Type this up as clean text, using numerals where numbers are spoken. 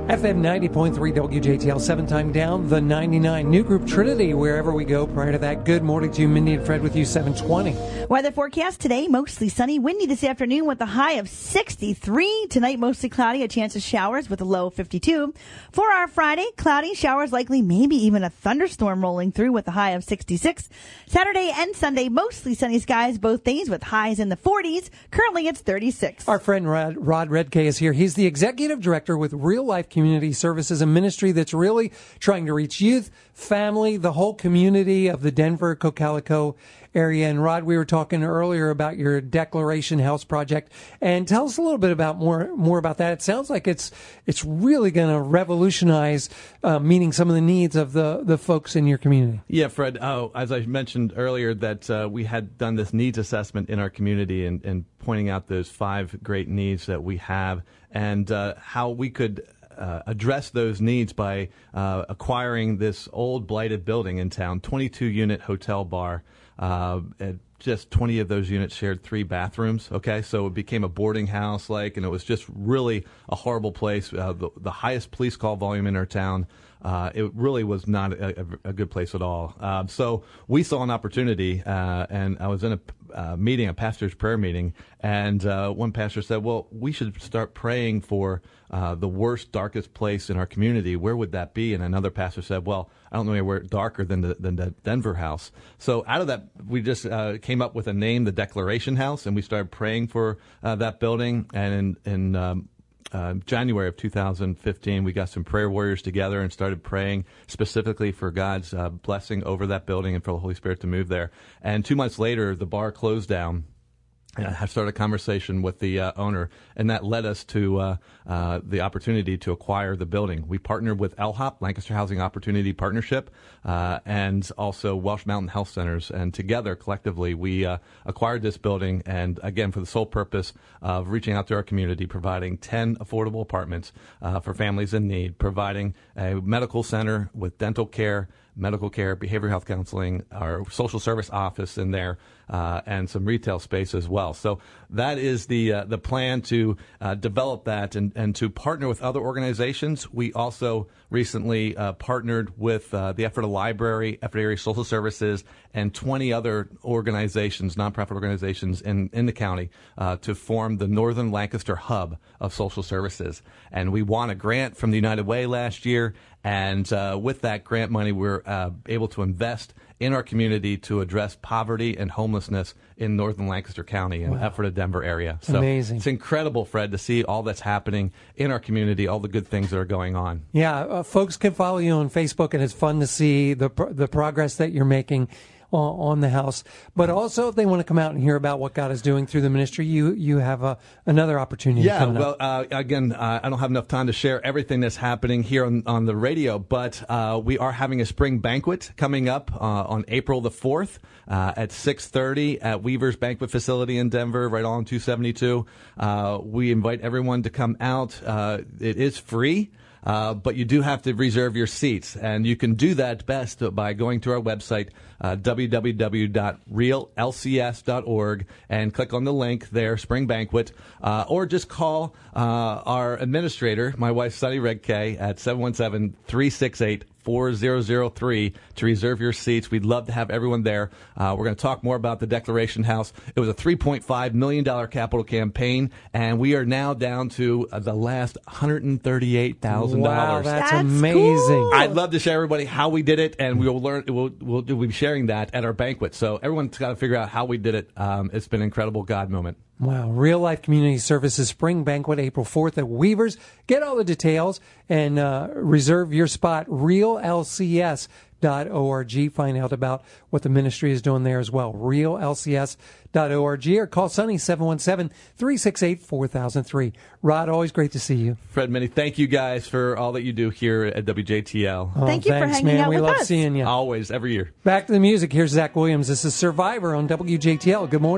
FM 90.3 WJTL, 7 down, the 99. New group Trinity, wherever we go. Prior to that, good morning to you, Mindy and Fred with you, 720. Weather forecast today, mostly sunny, windy this afternoon with a high of 63. Tonight, mostly cloudy, a chance of showers with a low of 52. For our Friday, cloudy, showers likely, maybe even a thunderstorm rolling through with a high of 66. Saturday and Sunday, mostly sunny skies both days with highs in the 40s. Currently, it's 36. Our friend Rod Redkay is here. He's the executive director with Real Life Community Services, a ministry that's really trying to reach youth, family, the whole community of the Denver, Cocalico area. And Rod, we were talking earlier about your Declaration House project, and tell us a little bit about more about that. It sounds like it's really going to revolutionize meeting some of the needs of the folks in your community. Yeah, Fred. As I mentioned earlier, that we had done this needs assessment in our community and pointing out those 5 great needs that we have and how we could address those needs by acquiring this old blighted building in town, 22-unit hotel bar. Just 20 of those units shared 3 bathrooms. Okay, so it became a boarding house and it was just really a horrible place. The highest police call volume in our town. It really was not a good place at all. So we saw an opportunity, and I was in a pastor's prayer meeting, and one pastor said, well, we should start praying for the worst, darkest place in our community. Where would that be? And another pastor said, well, I don't know anywhere darker than the Denver house. So out of that, we just came up with a name, the Declaration House, and we started praying for that building. And in January of 2015, we got some prayer warriors together and started praying specifically for God's blessing over that building and for the Holy Spirit to move there. And 2 months later, the bar closed down. And I started a conversation with the owner, and that led us to the opportunity to acquire the building. We partnered with LHOP, Lancaster Housing Opportunity Partnership, and also Welsh Mountain Health Centers. And together, collectively, we acquired this building, and again, for the sole purpose of reaching out to our community, providing 10 affordable apartments for families in need, providing a medical center with dental care, medical care, behavioral health counseling, our social service office in there, and some retail space as well. So that is the plan to develop that and to partner with other organizations. We also recently partnered with the Ephrata Library, Ephrata Area Social Services, and 20 other organizations, nonprofit organizations in the county to form the Northern Lancaster Hub of Social Services. And we won a grant from the United Way last year, and with that grant money, we're able to invest in our community to address poverty and homelessness in Northern Lancaster County and Ephrata, Denver area. So amazing. It's incredible, Fred, to see all that's happening in our community, all the good things that are going on. Yeah, folks can follow you on Facebook, and it's fun to see the progress that you're making on the house. But also, if they want to come out and hear about what God is doing through the ministry, you have another opportunity. Yeah, well, again, I don't have enough time to share everything that's happening here on the radio, but we are having a spring banquet coming up on April the 4th at 6:30 at Weaver's Banquet Facility in Denver, right on 272. We invite everyone to come out. It is free. But you do have to reserve your seats, and you can do that best by going to our website, www.reallcs.org, and click on the link there, Spring Banquet, or just call our administrator, my wife, Sunny Redkay, at 717-368-4003 to reserve your seats. We'd love to have everyone there. We're going to talk more about the Declaration House. It was a $3.5 million capital campaign, and we are now down to the last $138,000. Wow, that's amazing. Cool. I'd love to share everybody how we did it, and we'll be sharing that at our banquet. So everyone's got to figure out how we did it. It's been an incredible God moment. Wow. Real Life Community Services Spring Banquet, April 4th at Weaver's. Get all the details and reserve your spot, reallcs.org. Find out about what the ministry is doing there as well, reallcs.org, or call Sunny, 717-368-4003. Rod, always great to see you. Fred, Minnie, thank you guys for all that you do here at WJTL. Oh, Thank you for hanging out with us. with We love us. seeing you. Always, every year. Back to the music. Here's Zach Williams. This is Survivor on WJTL. Good morning.